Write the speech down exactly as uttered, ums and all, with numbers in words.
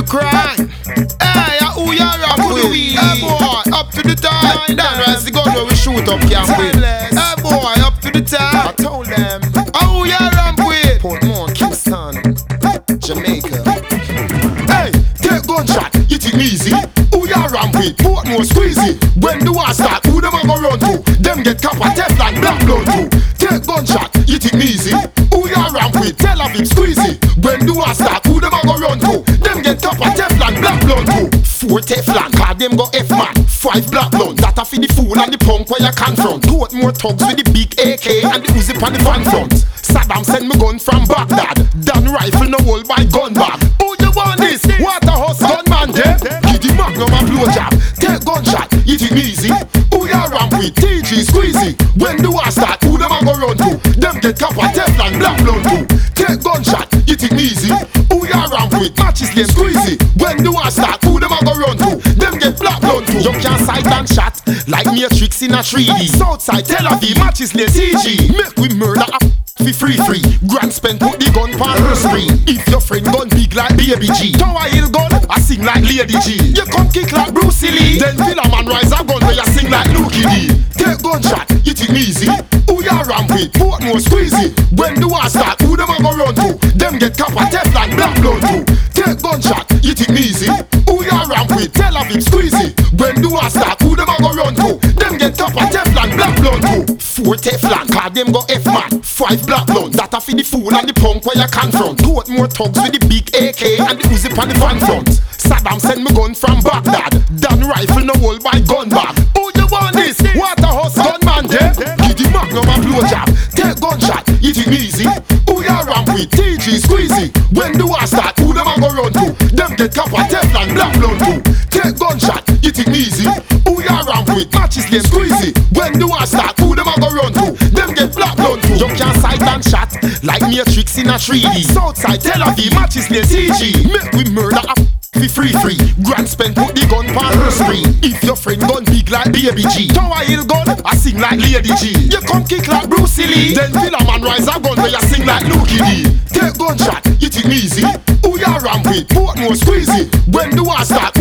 crime. Hey, who you rap with? Hey boy, up to the top. Dan rise the gun where we shoot up camp with. Hey boy, up to the top. I told them. Who you rap with? Portmore, Kingston, Jamaica. Hey, take gunshot, you think me easy? Who you ramp with? Portmore squeezy. When the war start, who them a go run to? Them get copper, Teflon, black blood too. Take gunshot, you think me easy? Who you ramp with? Tel Aviv squeezy. When the war start, who them a go run to? Them get copper, Teflon, black blood too. Four Teflon, cause them go F-man. Five black blood, that a for the fool and the punk where you can front. Portmore thugs with the big A K and the Uzi on the van front. Saddam send me gun from Baghdad. Dan rifle no hold by gun bag. Who you want this? Waterhouse gunman them? Give the magnum a blowjob. Take gunshot, you think me easy? Who you ramp with? T G squeezy. When the war start, who them a go run to? Them get copper, Teflon, black blood too. Take gunshot, you think me easy? Who you ramp with? Matches lane squeezy. When the war start, who them a go run to? Them get black blood too. You can't sight and shot like Matrix in a three D. Southside Tel Aviv, matches lane T G. Make we murder a fi free free. Grand spend put the gun pan the screen. If your friend gun big like Baby G, Tower Hill gun, I sing like Lady G. You come kick like Bruce Lee, then Villa Man rise a gun where you sing like Lucky D. Take gunshot, you think me easy? Who you ramp with? Portmore squeezy. When the war start, who them a go run to? Them get copper, Teflon, black blood too. Take gunshot, you think me easy? Who you ramp with? Tel Aviv squeezy. When the war start, who them a go run to? Them get copper, Teflon, black blood too. Four Teflon, cause them go F-man. Five black blood, that a for the fool and the punk where you can front. Portmore thugs with the big A K and the Uzi on the van front. Saddam send me gun from Baghdad. Dan rifle no hold by gun bag. Who you want this? Waterhouse gunman them? Give the magnum a blowjob. Take gunshot, you think me easy? Who you ramp with? T G squeezy. When the war start, who them a go run to? Them get copper, Teflon, black blood too. Take gunshot, you think me easy? Who you ramp with? Matches lane squeezy. When the war start, who them a go run to? Them get black blood too. You can't sight and shot like Matrix in a three D. Southside Tel Aviv, matches lane T G. Make we murder a fi free free. Grand spend put the gun pan the screen. If your friend gun big like Baby G, Tower Hill gun, I sing like Lady G. You come kick like Bruce Lee, then Villa Man rise a gun where you sing like Lucky D. Take gunshot, you think me easy? Who you ramp with? Portmore squeezy. When the war start,